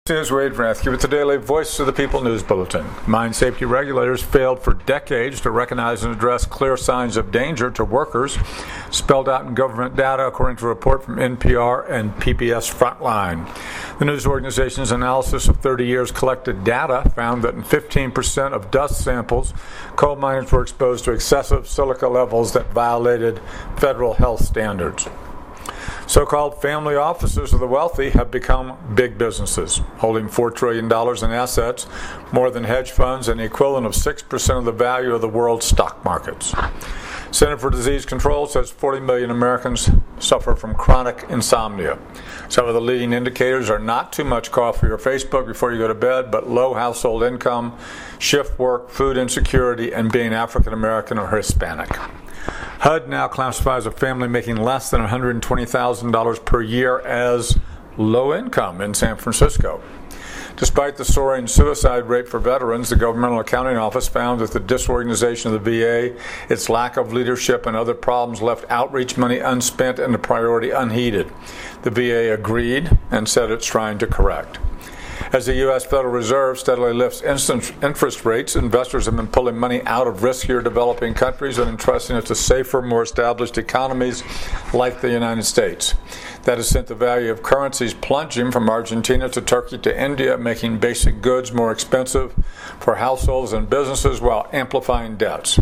This is Wade Vransky with the Daily Voice of the People News Bulletin. Mine safety regulators failed for decades to recognize and address clear signs of danger to workers, spelled out in government data, according to a report from NPR and PBS Frontline. The news organization's analysis of 30 years collected data found that in 15% of dust samples, coal miners were exposed to excessive silica levels that violated federal health standards. So-called family offices of the wealthy have become big businesses, holding $4 trillion in assets, more than hedge funds, and the equivalent of 6% of the value of the world's stock markets. Center for Disease Control says 40 million Americans suffer from chronic insomnia. Some of the leading indicators are not too much coffee or Facebook before you go to bed, but low household income, shift work, food insecurity, and being African American or Hispanic. HUD now classifies a family making less than $120,000 per year as low income in San Francisco. Despite the soaring suicide rate for veterans, the Governmental Accounting Office found that the disorganization of the VA, its lack of leadership, and other problems left outreach money unspent and the priority unheeded. The VA agreed and said it's trying to correct. As the U.S. Federal Reserve steadily lifts interest rates, investors have been pulling money out of riskier developing countries and entrusting it to safer, more established economies like the United States. That has sent the value of currencies plunging from Argentina to Turkey to India, making basic goods more expensive for households and businesses while amplifying debts.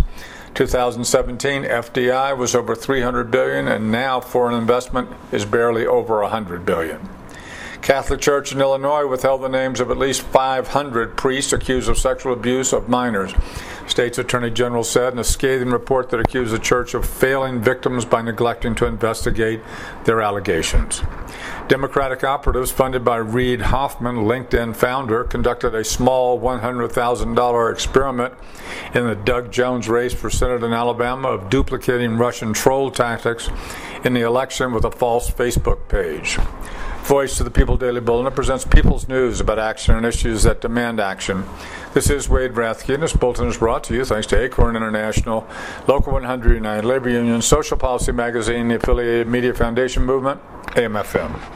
2017 FDI was over $300 billion, and now foreign investment is barely over $100 billion. Catholic Church in Illinois withheld the names of at least 500 priests accused of sexual abuse of minors. State's Attorney General said in a scathing report that accused the church of failing victims by neglecting to investigate their allegations. Democratic operatives funded by Reid Hoffman, LinkedIn founder, conducted a small $100,000 experiment in the Doug Jones race for Senate in Alabama of duplicating Russian troll tactics in the election with a false Facebook page. Voice of the People Daily Bulletin presents people's news about action and issues that demand action. This is Wade Vransky, and this bulletin is brought to you thanks to Acorn International, Local 100 United Labor Union, Social Policy Magazine, the Affiliated Media Foundation Movement, AM/FM.